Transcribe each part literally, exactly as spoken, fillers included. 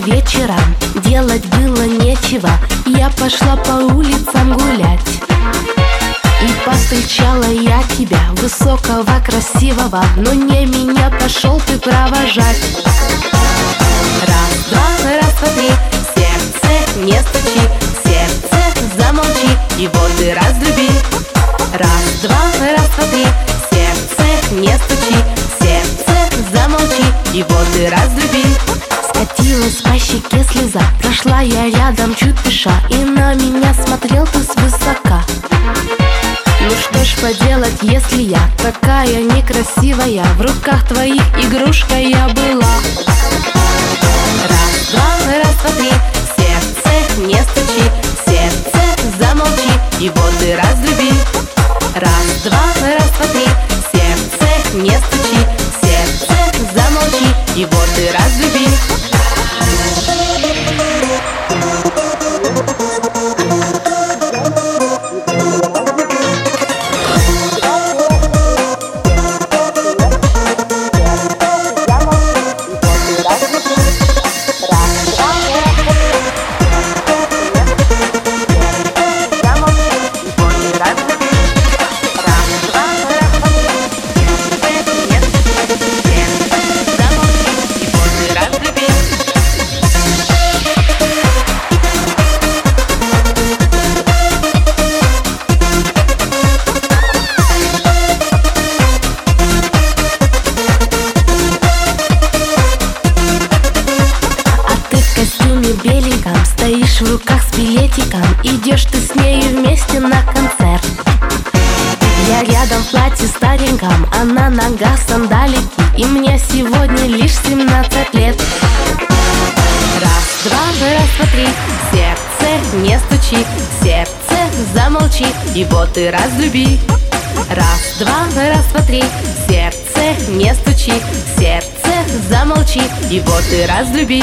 вечером, делать было нечего. Я пошла по улицам гулять, и повстречала я тебя, высокого, красивого, но не меня пошел ты провожать. Раз, два, раз, два, три, сердце не стучи, сердце замолчи, его ты разлюби. Раз, два, раз, два, три, сердце не стучи, сердце замолчи, его ты разлюби. Скатилась по щеке слеза, прошла я рядом чуть дыша, и на меня смотрел ты свысока. Ну что ж поделать, если я такая некрасивая, в руках твоих игрушка я была. Раз, два, раз, два, три, сердце не стучи, сердце замолчи, его ты разлюби. Раз, два, раз, два, три, сердце не стучи, сердце замолчи, его ты разлюби. Беленьком, стоишь в руках с билетиком, идешь ты с нею вместе на концерт. Я рядом в платье стареньком, а на ногах сандалики, и мне сегодня лишь семнадцать лет. Раз, два, раз, два, три, сердце не стучи, сердце замолчи, его ты разлюби. Раз, два, раз, два, три, сердце не стучи, сердце замолчи, его ты разлюби.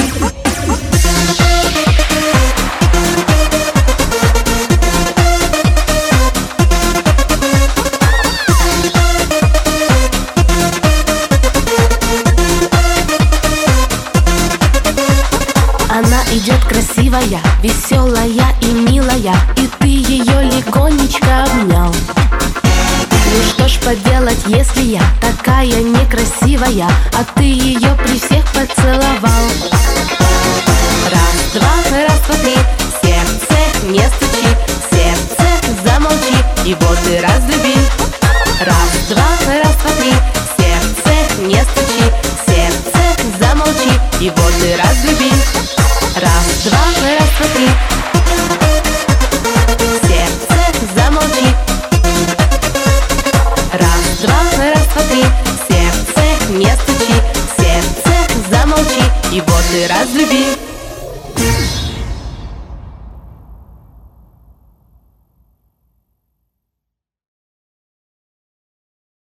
Она идет красивая, веселая и милая, и ты ее легонечко обнял. Ну что ж поделать, если я такая некрасивая, а ты ее при всех поцеловал. Раз, два, раз, два, три, сердце не стучи, сердце замолчи, его ты разлюби. Раз, два, раз, два, три, сердце не стучи, сердце замолчи, его ты разлюби. Раз, два, раз, два, три, сердце замолчи. Раз, два, раз, два, три, сердце не стучи, сердце замолчи, его ты разлюби.